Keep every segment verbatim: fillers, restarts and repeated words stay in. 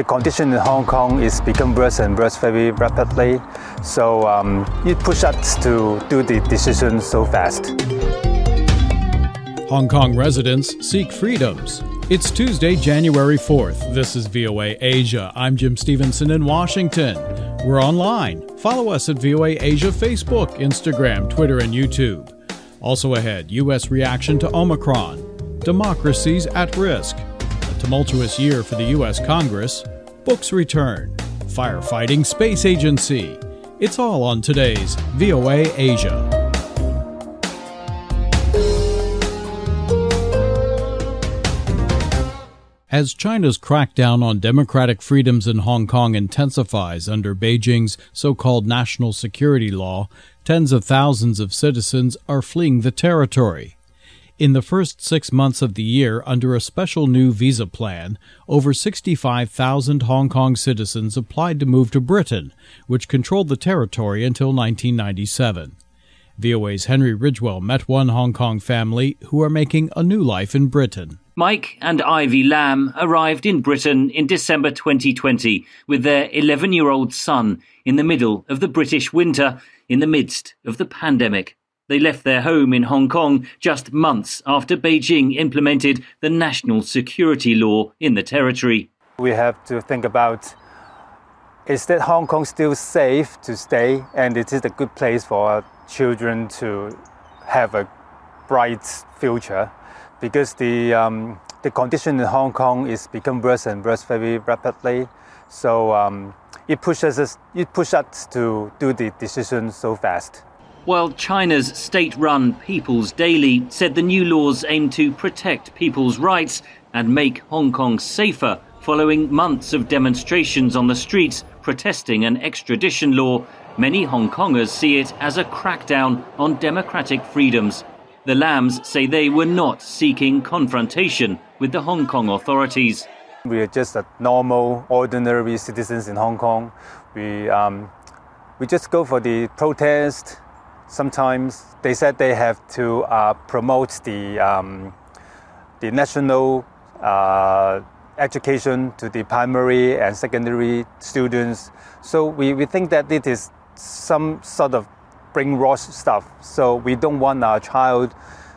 the condition in Hong Kong is become worse and worse very rapidly. So um, it pushes us to do the decision so fast. Hong Kong residents seek freedoms. It's Tuesday, January fourth. This is V O A Asia. I'm Jim Stevenson in Washington. We're online. Follow us at V O A Asia Facebook, Instagram, Twitter, and YouTube. Also ahead, U S reaction to Omicron. Democracies at risk. A tumultuous year for the U S Congress. Books return. Firefighting space agency. It's all on today's V O A Asia. As China's crackdown on democratic freedoms in Hong Kong intensifies under Beijing's so-called national security law, tens of thousands of citizens are fleeing the territory. In the first six months of the year, under a special new visa plan, over sixty-five thousand Hong Kong citizens applied to move to Britain, which controlled the territory until nineteen ninety-seven. V O A's Henry Ridgwell met one Hong Kong family who are making a new life in Britain. Mike and Ivy Lamb arrived in Britain in December twenty twenty with their eleven-year-old son in the middle of the British winter, in the midst of the pandemic. They left their home in Hong Kong just months after Beijing implemented the national security law in the territory. We have to think about, is that Hong Kong still safe to stay, and it is a good place for our children to have a bright future? Because the um, the condition in Hong Kong is become worse and worse very rapidly, so um, it pushes us it pushes us to do the decision so fast. While China's state-run People's Daily said the new laws aim to protect people's rights and make Hong Kong safer, following months of demonstrations on the streets protesting an extradition law, many Hong Kongers see it as a crackdown on democratic freedoms. The Lambs say they were not seeking confrontation with the Hong Kong authorities. We are just a normal, ordinary citizens in Hong Kong. We um, we just go for the protest. Sometimes they said they have to uh, promote the um, the national uh, education to the primary and secondary students. So we, we think that it is some sort of brainwash stuff. So we don't want our child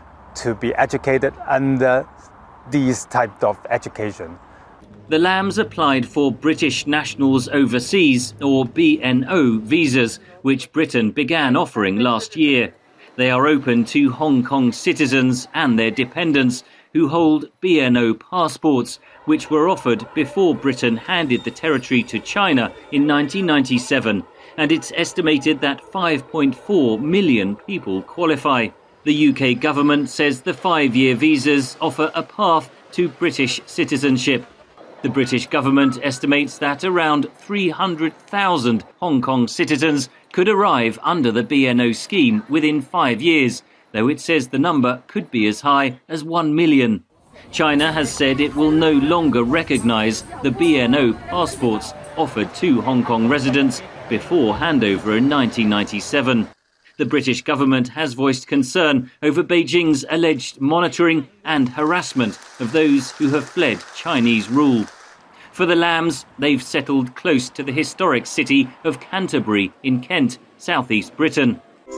to be educated under these type of education. The Lambs applied for British nationals overseas, or B N O visas, which Britain began offering last year. They are open to Hong Kong citizens and their dependents who hold B N O passports, which were offered before Britain handed the territory to China in nineteen ninety-seven. And it's estimated that five point four million people qualify. The U K government says the five-year visas offer a path to British citizenship. The British government estimates that around three hundred thousand Hong Kong citizens could arrive under the B N O scheme within five years, though it says the number could be as high as one million. China has said it will no longer recognise the B N O passports offered to Hong Kong residents before handover in nineteen ninety-seven. The British government has voiced concern over Beijing's alleged monitoring and harassment of those who have fled Chinese rule. For the Lambs, they've settled close to the historic city of Canterbury in Kent, southeast Britain.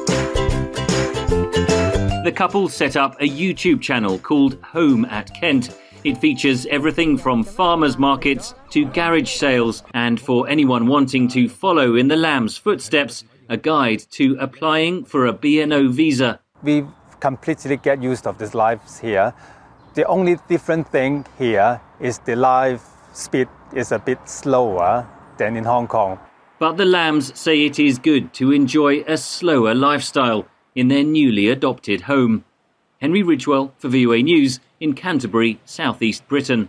The couple set up a YouTube channel called Home at Kent. It features everything from farmers markets to garage sales, and for anyone wanting to follow in the Lambs' footsteps, a guide to applying for a B N O visa. We completely get used of this life here. The only different thing here is the life speed is a bit slower than in Hong Kong. But the Lambs say it is good to enjoy a slower lifestyle in their newly adopted home. Henry Ridgwell for V O A News in Canterbury, southeast Britain.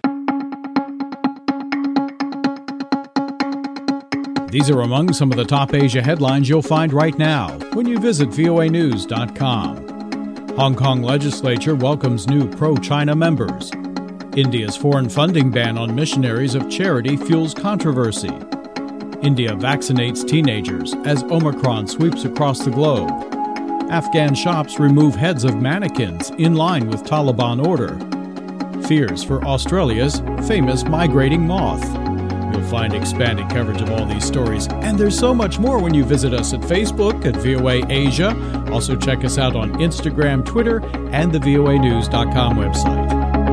These are among some of the top Asia headlines you'll find right now when you visit V O A news dot com. Hong Kong legislature welcomes new pro-China members. India's foreign funding ban on missionaries of charity fuels controversy. India vaccinates teenagers as Omicron sweeps across the globe. Afghan shops remove heads of mannequins in line with Taliban order. Fears for Australia's famous migrating moth. to find expanded coverage of all these stories. And there's so much more when you visit us at Facebook at V O A Asia. Also check us out on Instagram, Twitter, and the V O A news dot com website.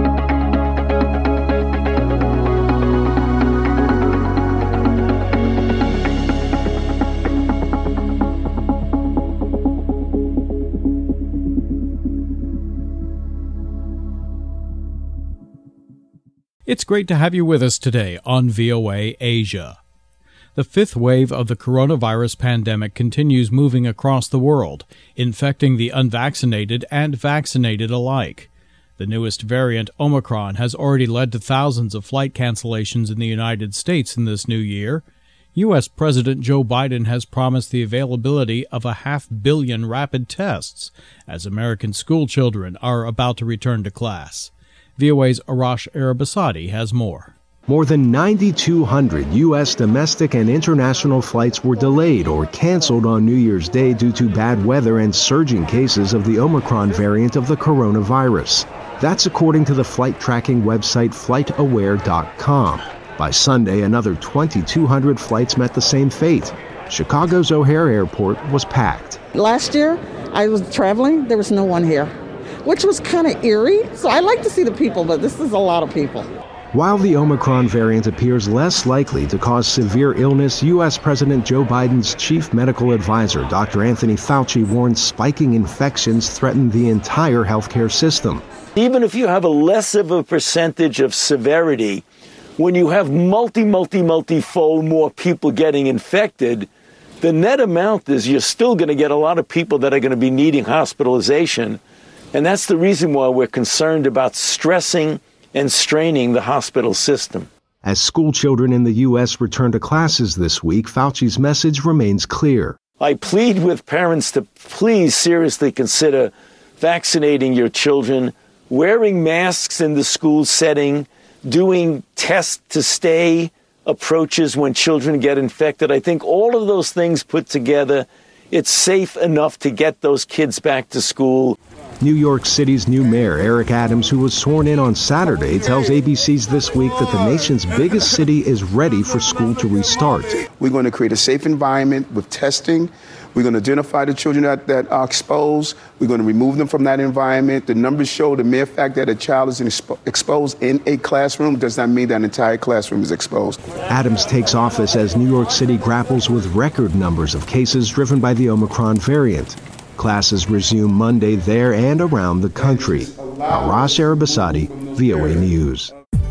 It's great to have you with us today on V O A Asia. The fifth wave of the coronavirus pandemic continues moving across the world, infecting the unvaccinated and vaccinated alike. The newest variant, Omicron, has already led to thousands of flight cancellations in the United States in this new year. U S. President Joe Biden has promised the availability of a half billion rapid tests as American school children are about to return to class. V O A's Arash Arabasadi has more. More than nine thousand two hundred U S domestic and international flights were delayed or canceled on New Year's Day due to bad weather and surging cases of the Omicron variant of the coronavirus. That's according to the flight tracking website flight aware dot com. By Sunday, another two thousand two hundred flights met the same fate. Chicago's O'Hare Airport was packed. Last year, I was traveling, there was no one here, which was kind of eerie. So I like to see the people, but this is a lot of people. While the Omicron variant appears less likely to cause severe illness, U S. President Joe Biden's chief medical advisor, Doctor Anthony Fauci, warned spiking infections threaten the entire healthcare system. Even if you have a less of a percentage of severity, when you have multi, multi, multi-fold more people getting infected, the net amount is you're still going to get a lot of people that are going to be needing hospitalization. And that's the reason why we're concerned about stressing and straining the hospital system. As school children in the U S return to classes this week, Fauci's message remains clear. I plead with parents to please seriously consider vaccinating your children, wearing masks in the school setting, doing test to stay approaches when children get infected. I think all of those things put together, it's safe enough to get those kids back to school. New York City's new mayor, Eric Adams, who was sworn in on Saturday, tells A B C's This Week that the nation's biggest city is ready for school to restart. We're going to create a safe environment with testing. We're going to identify the children that, that are exposed. We're going to remove them from that environment. The numbers show the mere fact that a child is expo- exposed in a classroom does not mean that an entire classroom is exposed. Adams takes office as New York City grapples with record numbers of cases driven by the Omicron variant. Classes resume Monday there and around the country. Arash Arabasadi, V O A News.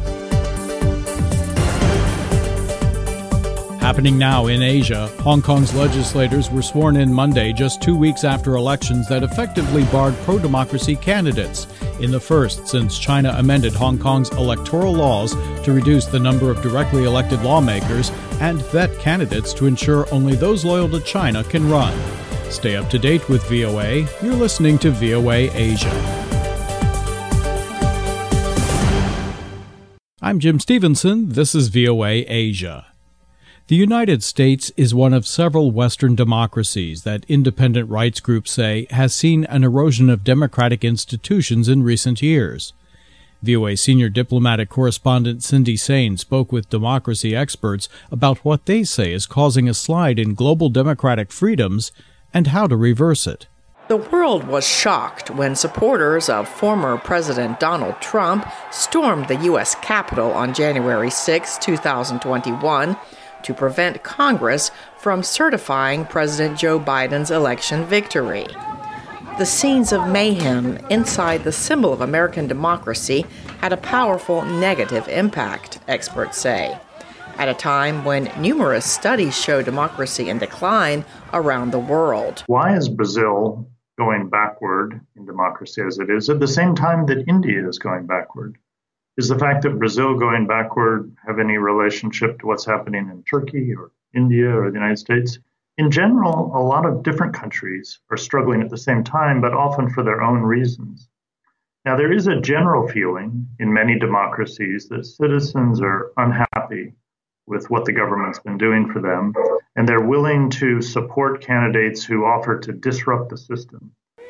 Happening now in Asia, Hong Kong's legislators were sworn in Monday just two weeks after elections that effectively barred pro-democracy candidates, in the first since China amended Hong Kong's electoral laws to reduce the number of directly elected lawmakers and vet candidates to ensure only those loyal to China can run. Stay up to date with V O A. You're listening to V O A Asia. I'm Jim Stevenson. This is V O A Asia. The United States is one of several Western democracies that independent rights groups say has seen an erosion of democratic institutions in recent years. V O A senior diplomatic correspondent Cindy Sain spoke with democracy experts about what they say is causing a slide in global democratic freedoms and how to reverse it. The world was shocked when supporters of former President Donald Trump stormed the U S Capitol on January sixth, twenty twenty-one, to prevent Congress from certifying President Joe Biden's election victory. The scenes of mayhem inside the symbol of American democracy had a powerful negative impact, experts say, at a time when numerous studies show democracy in decline around the world. Why is Brazil going backward in democracy as it is at the same time that India is going backward? Is the fact that Brazil going backward have any relationship to what's happening in Turkey or India or the United States? In general, a lot of different countries are struggling at the same time, but often for their own reasons. Now, there is a general feeling in many democracies that citizens are unhappy with what the government's been doing for them, and they're willing to support candidates who offer to disrupt the system.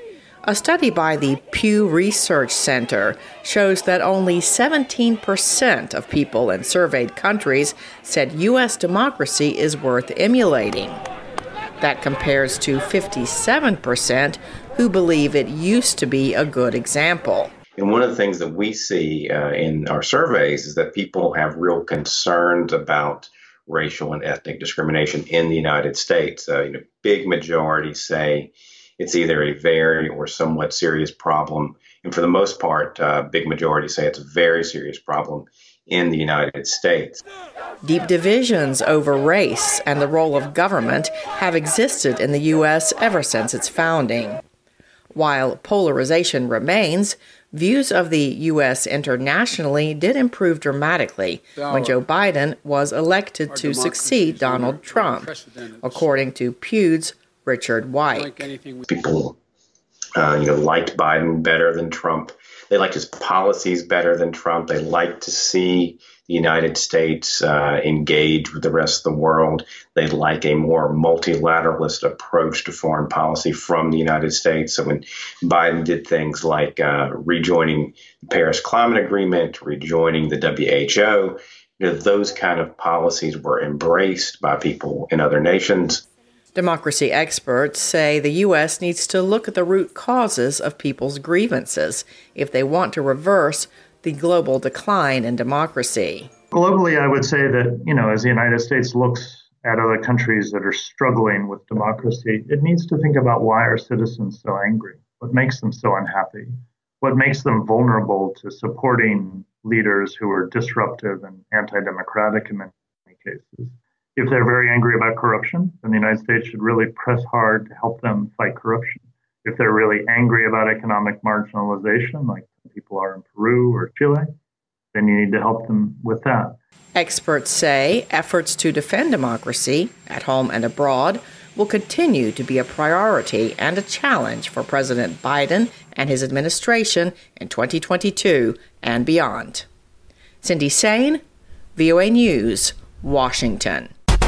A study by the Pew Research Center shows that only seventeen percent of people in surveyed countries said U S democracy is worth emulating. That compares to fifty-seven percent who believe it used to be a good example. And one of the things that we see uh, in our surveys is that people have real concerns about racial and ethnic discrimination in the United States. Uh, you know, big majority say it's either a very or somewhat serious problem. And for the most part, uh, big majority say it's a very serious problem in the United States. Deep divisions over race and the role of government have existed in the U S ever since its founding. While polarization remains, views of the U S internationally did improve dramatically when Joe Biden was elected to succeed Donald Trump, according to Pew's Richard White. People, uh, you know, liked Biden better than Trump. They liked his policies better than Trump. They liked to see the United States uh, engage with the rest of the world. They like a more multilateralist approach to foreign policy from the United States. So when Biden did things like uh, rejoining the Paris Climate Agreement, rejoining the W H O, you know, those kind of policies were embraced by people in other nations. Democracy experts say the U S needs to look at the root causes of people's grievances if they want to reverse the global decline in democracy. Globally, I would say that, you know, as the United States looks at other countries that are struggling with democracy, it needs to think about why are citizens so angry? What makes them so unhappy? What makes them vulnerable to supporting leaders who are disruptive and anti-democratic in many cases? If they're very angry about corruption, then the United States should really press hard to help them fight corruption. If they're really angry about economic marginalization, like people are in Peru or Chile, then you need to help them with that. Experts say efforts to defend democracy, at home and abroad, will continue to be a priority and a challenge for President Biden and his administration in twenty twenty-two and beyond. Cindy Sain, V O A News, Washington.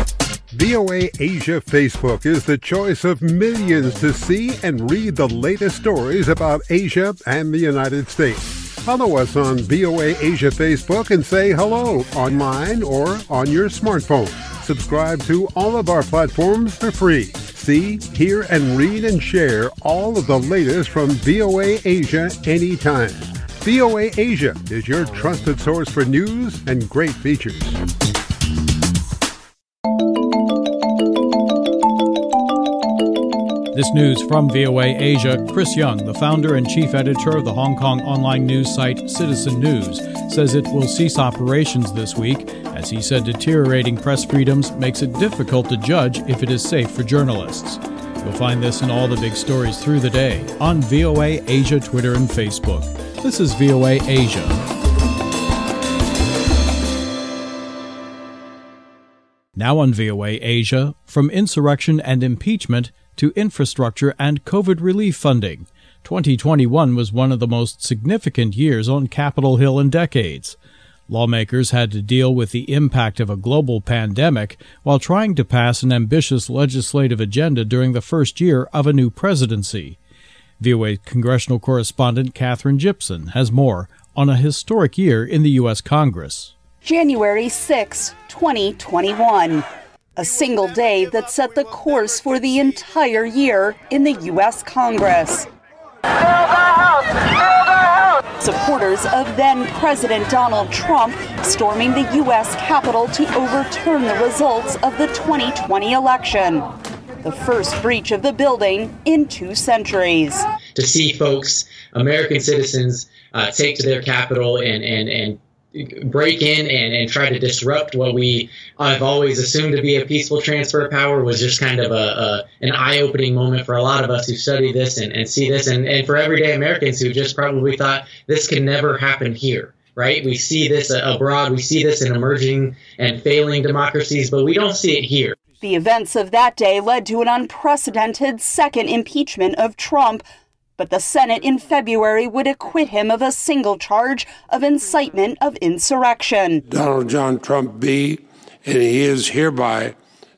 V O A Asia Facebook is the choice of millions to see and read the latest stories about Asia and the United States. Follow us on V O A Asia Facebook and say hello online or on your smartphone. Subscribe to all of our platforms for free. See, hear, and read and share all of the latest from V O A Asia anytime. V O A Asia is your trusted source for news and great features. This news from V O A Asia. Chris Young, the founder and chief editor of the Hong Kong online news site Citizen News, says it will cease operations this week, as he said deteriorating press freedoms makes it difficult to judge if it is safe for journalists. You'll find this and all the big stories through the day on V O A Asia Twitter and Facebook. This is V O A Asia. Now on V O A Asia, from insurrection and impeachment to infrastructure and COVID relief funding, twenty twenty-one was one of the most significant years on Capitol Hill in decades. Lawmakers had to deal with the impact of a global pandemic while trying to pass an ambitious legislative agenda during the first year of a new presidency. V O A congressional correspondent Katherine Gibson has more on a historic year in the U S Congress. January sixth, twenty twenty-one. A single day that set the course for the entire year in the U S Congress. Supporters of then-President Donald Trump storming the U S Capitol to overturn the results of the twenty twenty election. The first breach of the building in two centuries. To see folks, American citizens, uh, take to their Capitol and, and, and break in and, and try to disrupt what we have always assumed to be a peaceful transfer of power was just kind of a, a an eye-opening moment for a lot of us who study this and, and see this, and, and for everyday Americans who just probably thought this could never happen here, right? We see this abroad, we see this in emerging and failing democracies, but we don't see it here. The events of that day led to an unprecedented second impeachment of Trump, but the Senate in February would acquit him of a single charge of incitement of insurrection. Donald John Trump be, and he is hereby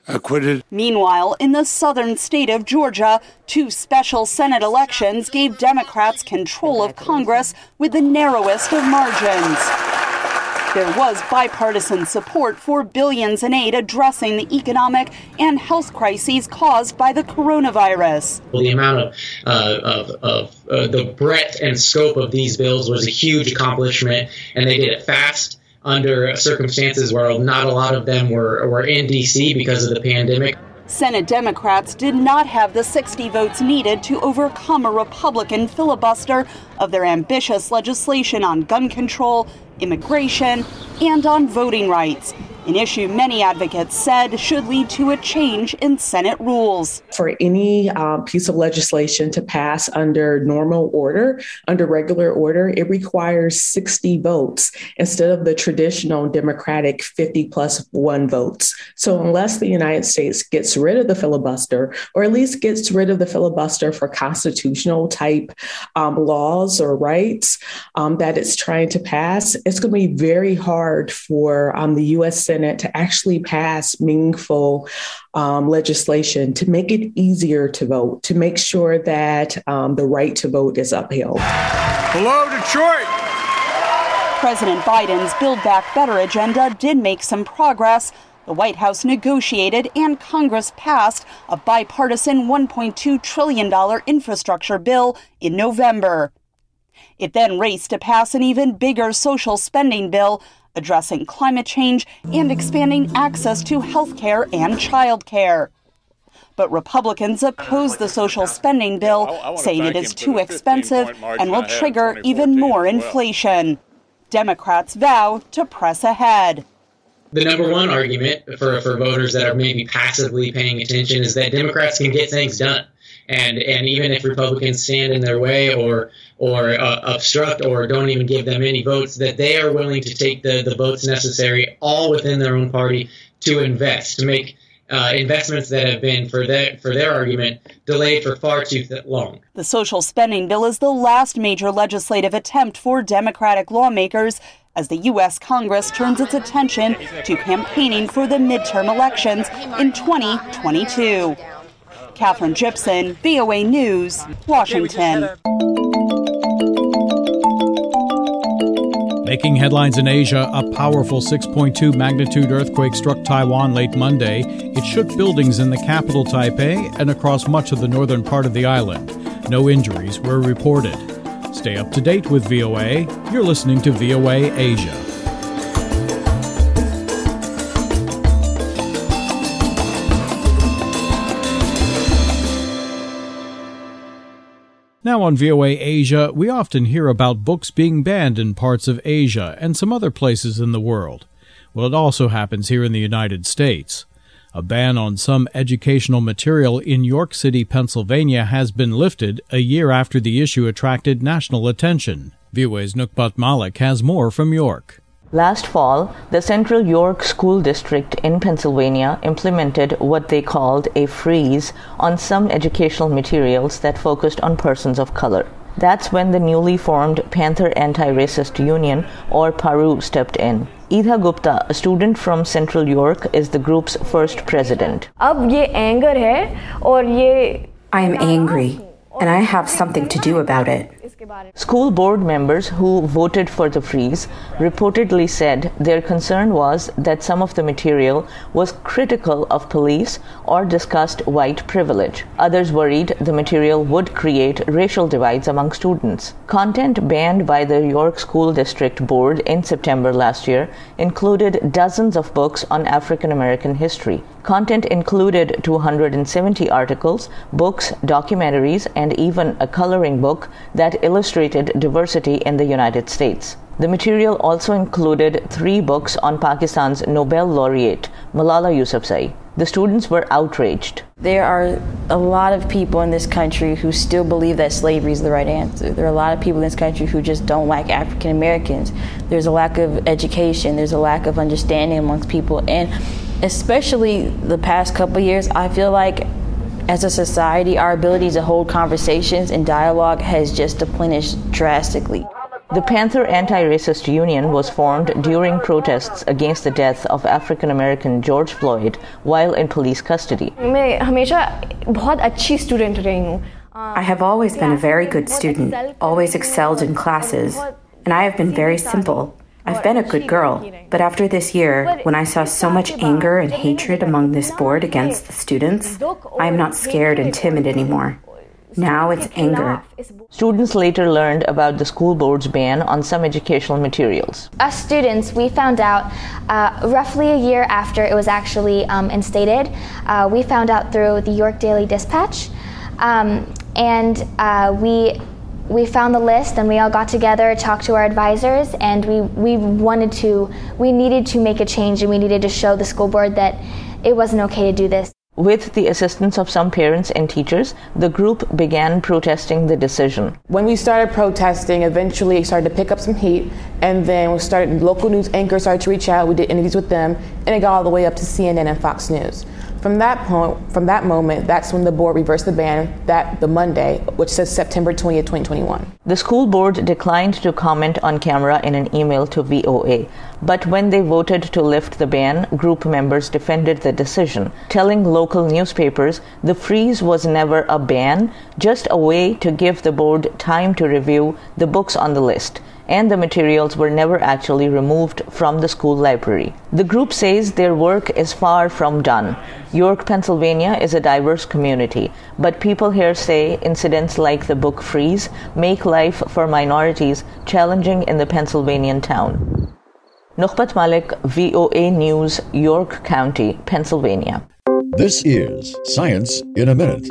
acquitted. Meanwhile, in the southern state of Georgia, two special Senate elections gave Democrats control of Congress with the narrowest of margins. There was bipartisan support for billions in aid addressing the economic and health crises caused by the coronavirus. Well, the amount of, uh, of, of uh, the breadth and scope of these bills was a huge accomplishment, and they did it fast under circumstances where not a lot of them were, were in D C because of the pandemic. Senate Democrats did not have the sixty votes needed to overcome a Republican filibuster of their ambitious legislation on gun control, immigration, and on voting rights, an issue many advocates said should lead to a change in Senate rules. For any uh, piece of legislation to pass under normal order, under regular order, it requires sixty votes instead of the traditional Democratic fifty plus one votes. So unless the United States gets rid of the filibuster, or at least gets rid of the filibuster for constitutional type um, laws or rights um, that it's trying to pass, it's going to be very hard for um, the U S Senate to actually pass meaningful um, legislation to make it easier to vote, to make sure that um, the right to vote is upheld. Hello, Detroit! President Biden's Build Back Better agenda did make some progress. The White House negotiated and Congress passed a bipartisan one point two trillion dollars infrastructure bill in November. It then raced to pass an even bigger social spending bill addressing climate change and expanding access to health care and child care. But Republicans oppose the social spending bill, saying it is too expensive and will trigger even more inflation. Democrats vow to press ahead. The number one argument for, for voters that are maybe passively paying attention is that Democrats can get things done. And and even if Republicans stand in their way or or uh, obstruct or don't even give them any votes, that they are willing to take the, the votes necessary all within their own party to invest, to make uh, investments that have been, for their, for their argument, delayed for far too long. The social spending bill is the last major legislative attempt for Democratic lawmakers as the U S Congress turns its attention to campaigning for the midterm elections in twenty twenty-two. Catherine Gibson, V O A News, Washington. Making headlines in Asia, a powerful six point two magnitude earthquake struck Taiwan late Monday. It shook buildings in the capital, Taipei, and across much of the northern part of the island. No injuries were reported. Stay up to date with V O A. You're listening to V O A Asia. Now on V O A Asia, we often hear about books being banned in parts of Asia and some other places in the world. Well, it also happens here in the United States. A ban on some educational material in York City, Pennsylvania has been lifted a year after the issue attracted national attention. V O A's Nukbat Malik has more from York. Last fall, the Central York School District in Pennsylvania implemented what they called a freeze on some educational materials that focused on persons of color. That's when the newly formed Panther Anti-Racist Union, or PARU, stepped in. Edha Gupta, a student from Central York, is the group's first president. Ab ye anger hai aur ye I am angry, and I have something to do about it. School board members who voted for the freeze reportedly said their concern was that some of the material was critical of police or discussed white privilege. Others worried the material would create racial divides among students. Content banned by the York School District Board in September last year included dozens of books on African American history. Content included two hundred seventy articles, books, documentaries, and even a coloring book that illustrated diversity in the United States. The material also included three books on Pakistan's Nobel laureate, Malala Yousafzai. The students were outraged. There are a lot of people in this country who still believe that slavery is the right answer. There are a lot of people in this country who just don't like African Americans. There's a lack of education. There's a lack of understanding amongst people. And especially the past couple of years, I feel like as a society, our ability to hold conversations and dialogue has just diminished drastically. The Panther Anti-Racist Union was formed during protests against the death of African-American George Floyd while in police custody. I have always been a very good student, always excelled in classes, and I have been very simple. I've been a good girl, but after this year, when I saw so much anger and hatred among this board against the students, I am not scared and timid anymore. Now it's anger. Students later learned about the school board's ban on some educational materials. Us students, we found out uh, roughly a year after it was actually um, instated. Uh, we found out through the York Daily Dispatch, um, and uh, we we found the list, and we all got together, talked to our advisors, and we we wanted to, we needed to make a change, and we needed to show the school board that it wasn't okay to do this. With the assistance of some parents and teachers, the group began protesting the decision. When we started protesting, eventually it started to pick up some heat, and then we started, local news anchors started to reach out, we did interviews with them, and it got all the way up to C N N and Fox News. From that point, from that moment, that's when the board reversed the ban that the Monday, which says September twentieth, twenty twenty-one. The school board declined to comment on camera in an email to V O A, but when they voted to lift the ban, group members defended the decision, telling local newspapers the freeze was never a ban, just a way to give the board time to review the books on the list, and the materials were never actually removed from the school library. The group says their work is far from done. York, Pennsylvania is a diverse community, but people here say incidents like the book freeze make life for minorities challenging in the Pennsylvanian town. Nukhbat Malik, V O A News, York County, Pennsylvania. This is Science in a Minute.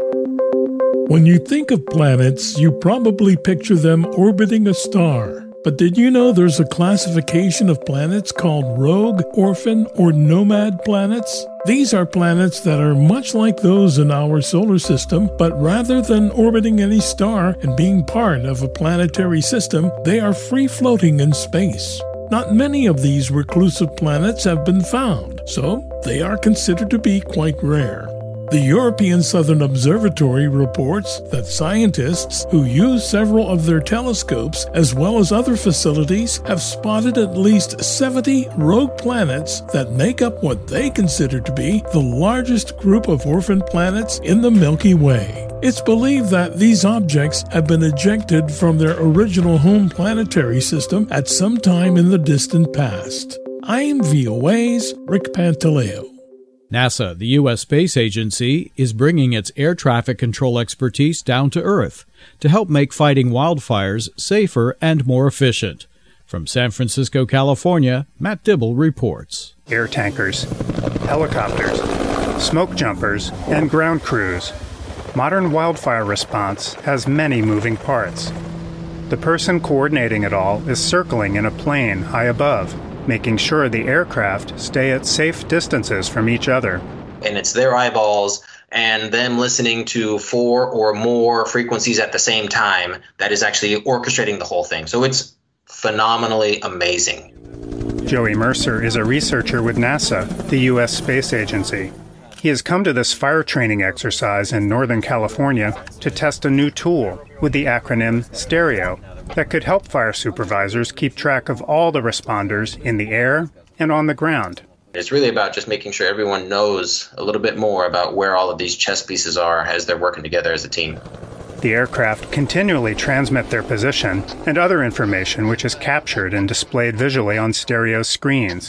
When you think of planets, you probably picture them orbiting a star. But did you know there's a classification of planets called rogue, orphan, or nomad planets? These are planets that are much like those in our solar system, but rather than orbiting any star and being part of a planetary system, they are free-floating in space. Not many of these reclusive planets have been found, so they are considered to be quite rare. The European Southern Observatory reports that scientists who use several of their telescopes as well as other facilities have spotted at least seventy rogue planets that make up what they consider to be the largest group of orphan planets in the Milky Way. It's believed that these objects have been ejected from their original home planetary system at some time in the distant past. I'm V O A's Rick Pantaleo. NASA, the U S Space Agency, is bringing its air traffic control expertise down to Earth to help make fighting wildfires safer and more efficient. From San Francisco, California, Matt Dibble reports. Air tankers, helicopters, smoke jumpers, and ground crews. Modern wildfire response has many moving parts. The person coordinating it all is circling in a plane high above, making sure the aircraft stay at safe distances from each other. And it's their eyeballs and them listening to four or more frequencies at the same time that is actually orchestrating the whole thing. So it's phenomenally amazing. Joey Mercer is a researcher with NASA, the U S Space Agency. He has come to this fire training exercise in Northern California to test a new tool with the acronym STEREO that could help fire supervisors keep track of all the responders in the air and on the ground. It's really about just making sure everyone knows a little bit more about where all of these chess pieces are as they're working together as a team. The aircraft continually transmit their position and other information which is captured and displayed visually on stereo screens.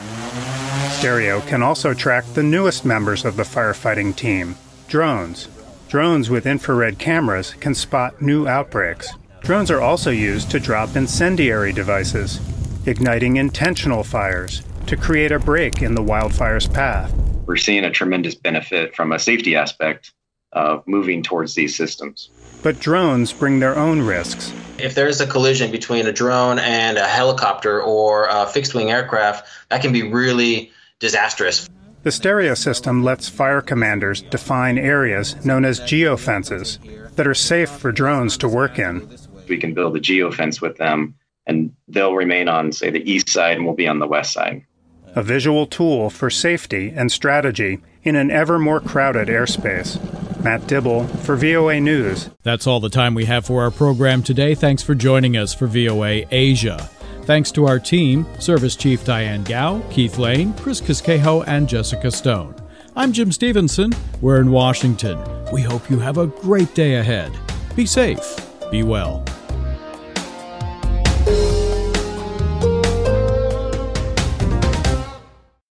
Stereo can also track the newest members of the firefighting team, drones. Drones with infrared cameras can spot new outbreaks. Drones are also used to drop incendiary devices, igniting intentional fires to create a break in the wildfire's path. We're seeing a tremendous benefit from a safety aspect of moving towards these systems. But drones bring their own risks. If there's a collision between a drone and a helicopter or a fixed-wing aircraft, that can be really disastrous. The stereo system lets fire commanders define areas known as geofences that are safe for drones to work in. We can build a geofence with them, and they'll remain on, say, the east side, and we'll be on the west side. A visual tool for safety and strategy in an ever more crowded airspace. Matt Dibble for V O A News. That's all the time we have for our program today. Thanks for joining us for V O A Asia. Thanks to our team, Service Chief Diane Gao, Keith Lane, Chris Casquejo, and Jessica Stone. I'm Jim Stevenson. We're in Washington. We hope you have a great day ahead. Be safe. Be well.